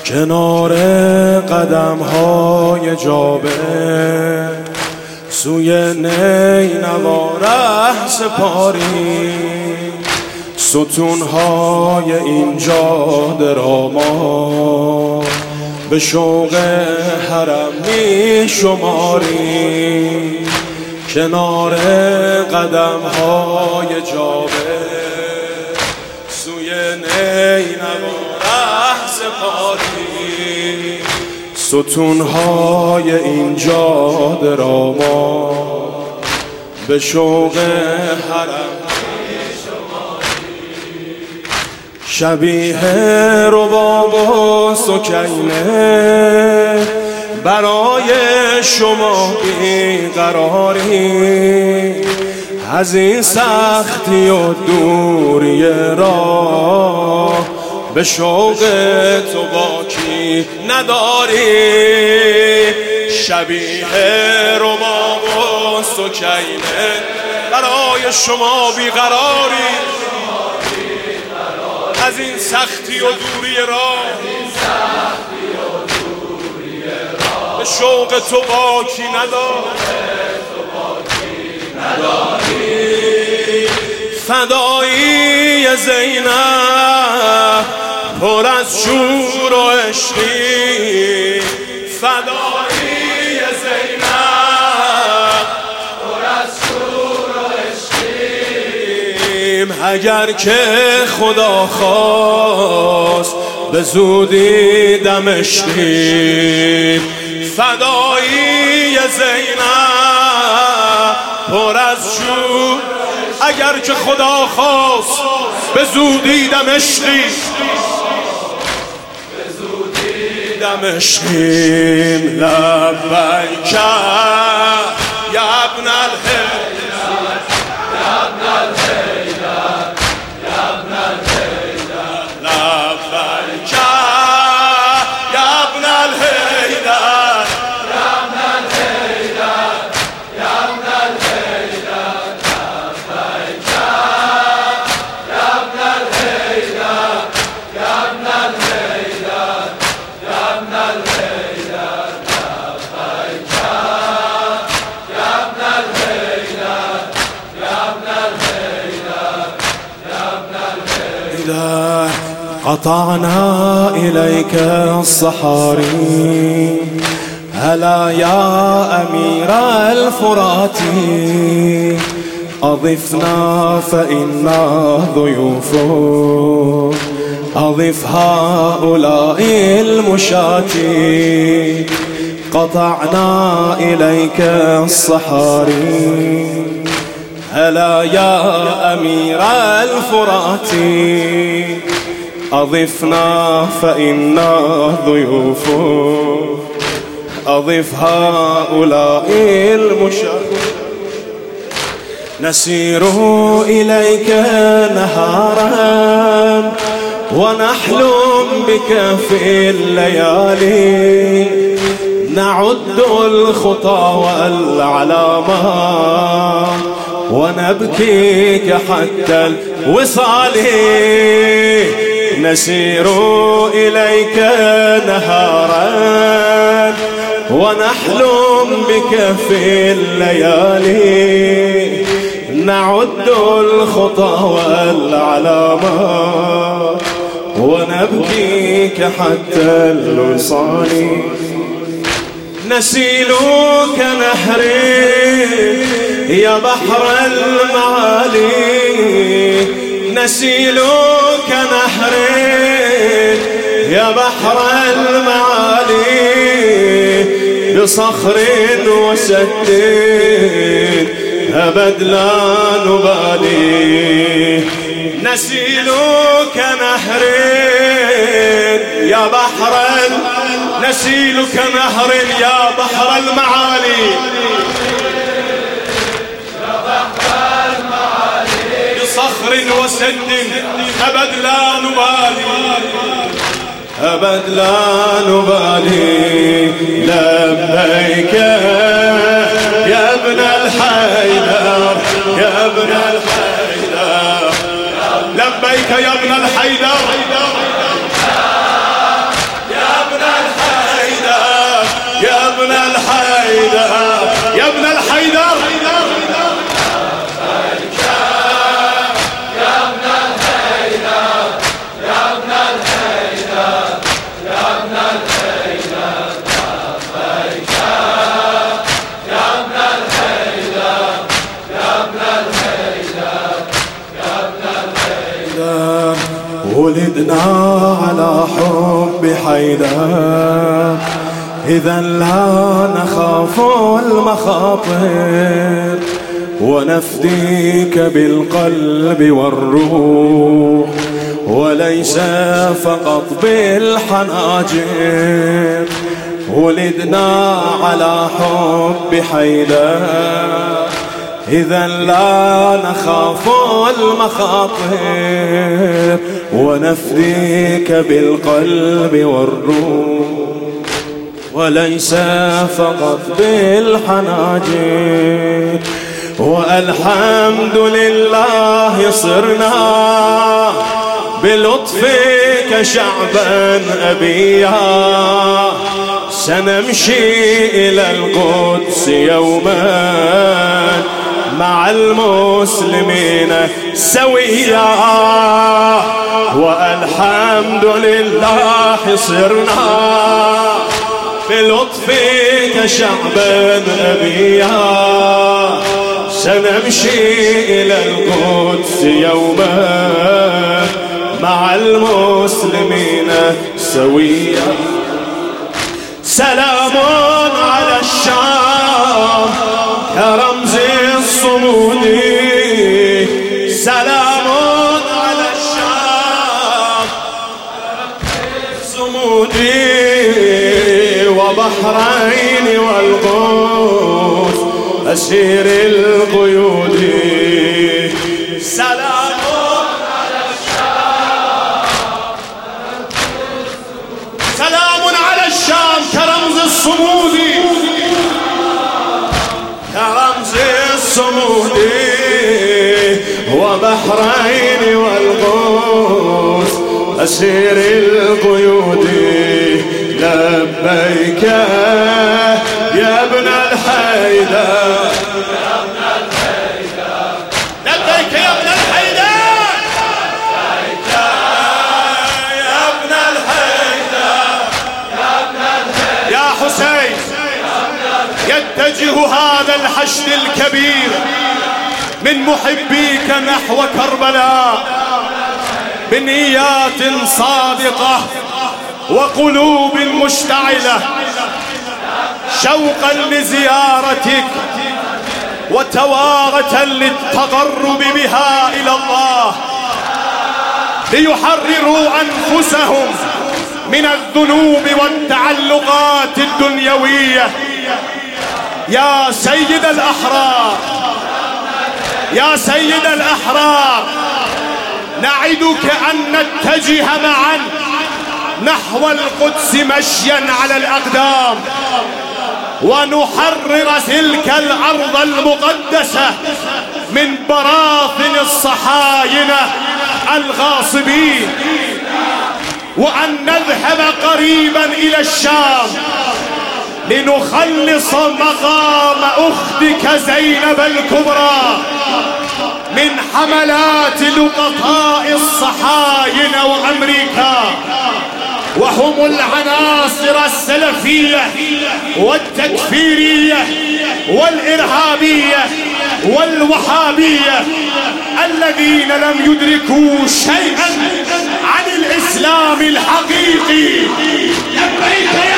کنار قدم های جابر سوی نینوا ره سپاری، ستون های این جاده را ما به شوق حرم می شماری. کنار قدم های جابر سوی نینوا ره سپاری، ستون های این جاده را ما به شوق حرم شبیه رباب و سکینه برای شما بیقراری، از این سختی و دوری راه به شوق تو باکی نداری. شبیه رباب و سکینه برای شما بیقراری، از این سختی و دوری راه به شوق تو باکی نداری. فدایی زینب پر از شور و عشقی، فدایی زینب پر از شور و عشقیم، اگر که خدا خواست به زودی دمشقیم. فدایی زینب پر از شور، اگر که خدا خواست به زودی دمشقیم، دمشقیم. لبیک یا ابن الحیدر، یا ابن الحیدر، یا ابن الحیدر. لبیک یا ابن الحیدر، یا ابن الحیدر، یا ابن الحیدر. لبیک یا ابن الحیدر، یا ابن الحیدر، یا ابن الحیدر. لبیک یا ابن الحیدر، یا ابن الحیدر، یا ابن الحیدر. قطعنا إليك الصحاري، هلا يا أمير الفرات، أضفنا فإنا ضيوف، أضف هؤلاء المشاة. قطعنا إليك الصحاري، هلا يا أمير الفرات، أضفنا فإنا ضيوف، أضف هؤلاء المشاة. نسير إليك نهارا ونحلم بك في الليالي، نعد الخطى والعلامات ونبكيك حتى الوصال. نسير إليك نهارا ونحلم بك في الليالي، نعد الخطى والعلامات ونبكيك حتى الوصال. نسيلك نهر يا بحر المعالي، نسيلك نهر يا بحر المعالي، بصخر وسد أبد لا نبالي. نسيلك نهر يا بحر، نسيلك نهر يا بحر المعالي، بصخر وسد أبد لا نبالي، أبد لا نبالي. لبيك يا ابن الحيدر، يا ابن الحيدر، لبيك يا ابن الحيدر، يا حب حيدر إذا لا نخاف المخاطر ونفديك بالقلب والروح وليس فقط بالحناجر. ولدنا على حب حيدر إذا لا نخاف المخاطر ونفديك بالقلب والروح وليس فقط بالحناجر. والحمد لله صرنا بلطفك شعبا أبيا سنمشي إلى القدس يوما مع المسلمين سويا. والحمد لله صرنا بلطفك شعبا أبيا سنمشي إلى القدس يوما مع المسلمين سويا. سلام على الشام كرمز الصمود سلام على الشام صمود وبحرين والقدس أسير القيود. سلام على الشام سلام على الشام كرمز الصمود كرمز الصمود وبحرين والقدس أسير القيود. لبيك يا ابن الحيدر لبيك يا ابن الحيدر لبيك يا ابن الحيدر يا حسين. يتجه هذا الحشد الكبير من محبيك نحو كربلاء بنيات صادقة وقلوب مشتعلة شوقا لزيارتك وتوارة للتقرب بها إلى الله ليحرروا أنفسهم من الذنوب والتعلقات الدنيوية. يا سيد الأحرار يا سيد الأحرار نعدك أن نتجه معا نحو القدس مشيا على الأقدام ونحرر تلك الأرض المقدسة من براثن الصهاينة الغاصبين وأن نذهب قريبا إلى الشام لنخلص مقام أختك زينب الكبرى من حملات لقطاء الصهاينة وأمريكا وهم العناصر السلفية والتكفيرية والإرهابية والوهابية الذين لم يدركوا شيئا عن الإسلام الحقيقي. لبيك